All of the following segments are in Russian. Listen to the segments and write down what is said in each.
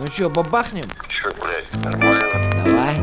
Ну чё, бабахнем? Чё, блядь, нормально? Давай.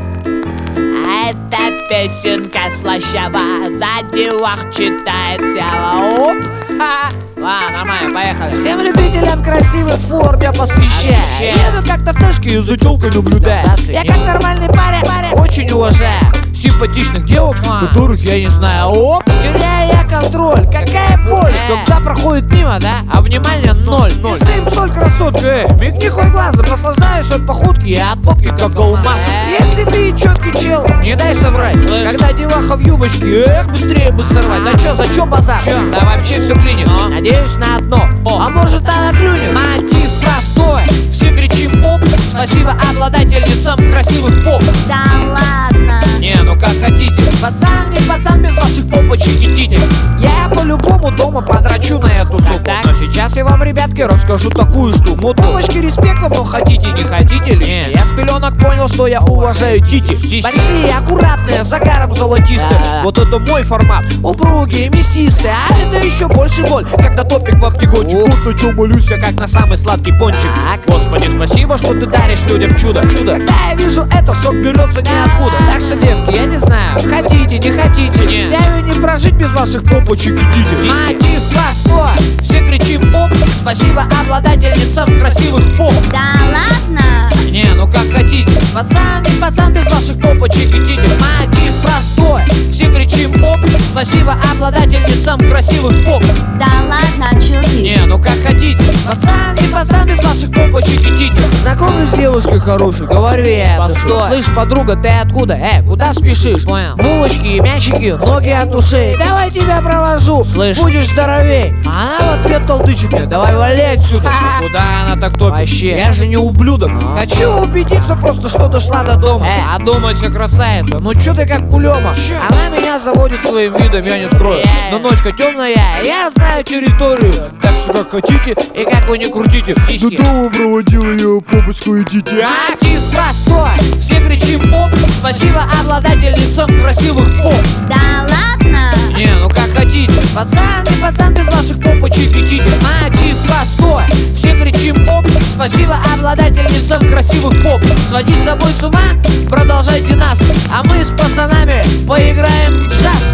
Эта песенка слащава, за девах читает сява. Оп! Ха! Ладно, нормально, поехали. Всем любителям красивых форм я посвящаю. Еду как-то в тачке и за тёлкой наблюдаю. Я как нормальный парень очень уважаю симпатичных девок, которых я не знаю. Оп! Теряю я контроль, какая боль, когда проходит мимо, да? А внимания ноль. Не сыпь соль, красотка, мигни хоть глазом. Наслаждаюсь от походки и от попки, как голмаса. Если ты чёткий чел, не дай соврать. Когда деваха в юбочке, эх, быстрее бы сорвать. Да чё, за чё базар? Да вообще всё клинит. Надеюсь на одно. А может она клюнет? Мотив простой, все кричим оп. Спасибо обладательницам красивых поп. Да ладно. Не, ну как хотите. Пацан не пацан без ваших попочек и титик. Я по-любому дома подрачу на эту суку. Но сейчас я вам, ребятки, расскажу такую штуку. Попочки, респект вам, но хотите, не хотите лично. Я с пеленок понял, что я уважаю тити. Большие, аккуратные, загаром золотистые. Вот это мой формат. Упругие, мясистые. А это еще больше боль, когда топик вам тягончик. Вот на чем молюсь я, как на самый сладкий пончик. Господи, спасибо, что ты даришь людям чудо. Когда я вижу это, шок берется ниоткуда. Так что, девки, я не знаю, хотите, не хотите, взяю не прожить без ваших попочек и титик. Мотив простой, все кричим оп. Спасибо обладательницам красивых поп. Да ладно. Не, ну как хотите. Пацан не пацан без ваших попочек и титик. Мотив простой, все кричим оп. Спасибо обладательницам красивых поп. Да ладно, чё ты? Не, ну как хотите. Пацан не пацан без ваших попочек и титик. Знакомлюсь с девушкой хорошей, говорю я это. Слышь, подруга, ты откуда? Куда спешишь? Понял. Булочки и мячики, ноги от ушей. Давай тебя провожу, слышь, будешь здоровей. А она в ответ толдычит мне, давай вали отсюда. Куда она так топит? Вообще, я же не ублюдок. Хочу убедиться просто, что дошла до дома. Одумайся, красавица, ну чё ты как кулема? Она меня заводит своим видом, я не скрою. Но ночка темная, я знаю территорию. Так что как хотите и как вы не крутите. До дома проводил ее попочку и тити. Мотив простой, все кричим оп. Спасибо обладательницам красивых поп. Да ладно. Не, ну как хотите. Пацан не пацан без ваших попочек и титик. Мотив простой, все кричим оп. Спасибо обладательницам красивых поп. Сводить с собой с ума, продолжайте нас. А мы с пацанами поиграем в джаз.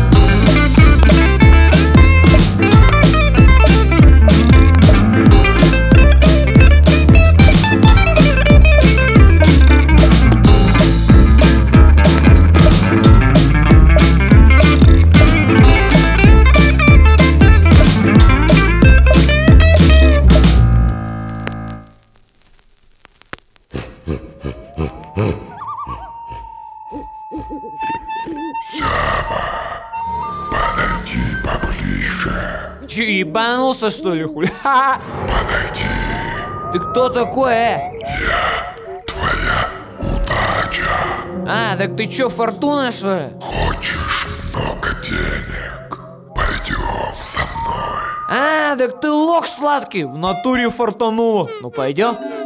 Подойди поближе. Че, ебанулся что ли, хули? Подойди. Ты кто такой, Твоя удача. Так ты чё, фортуна что ли? Хочешь много денег? Пойдем со мной. Так ты лох сладкий, в натуре фартануло. Ну пойдем.